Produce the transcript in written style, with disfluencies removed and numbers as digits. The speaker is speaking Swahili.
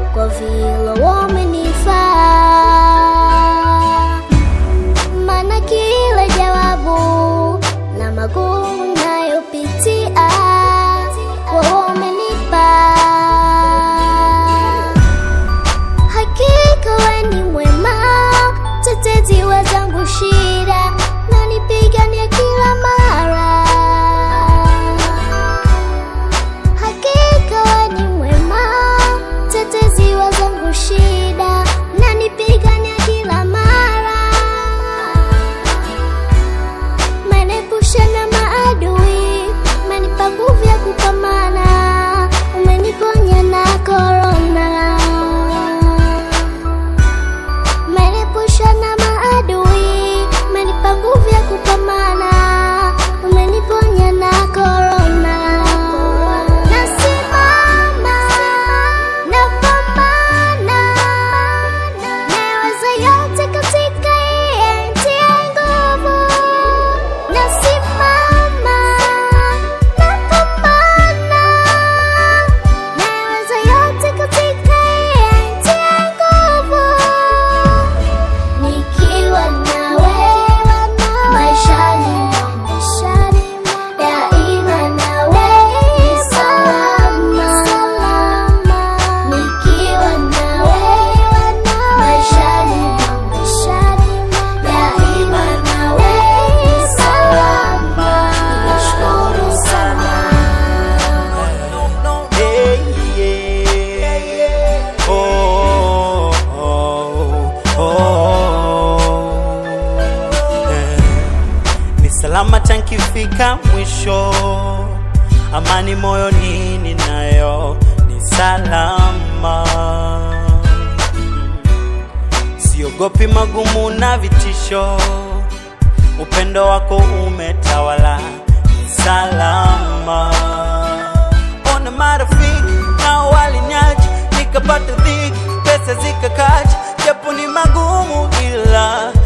kwa vile wamenifaa. Maana kila jawabu na magumu nayopitia kwa wamenipa. Hakika wewe ni mwema, tetezi wa zangu shida, na nipigania kila mara. Hakika wewe ni mwema, tetezi wa zangu shida, na nipigania kila mara. Umenipusha na maadui, umenipa nguvu ya kupambana, umeniponya na corona. Umenipusha na maadui, umenipa nguvu ya kupambana, umeniponya na corona. Nasimama, napambana, naweza yote katika yeye anitia nguvu. Nasimama, napambana, naweza yote katika yeye anitia nguvu. Nikiwa nawe maishani daima, nawe salama. Nikiwa nawe maishani daima, nawe salama. Nashukuru sana. Ni salama tankifika mwisho, amani moyoni ninayo, ni salama. Siogopi magumu na vitisho, upendo wako umetawala, ni salama. Ona marafiki nao walinyaji, nikapata dhiki, pesa zikakaja, japo ni magumu ila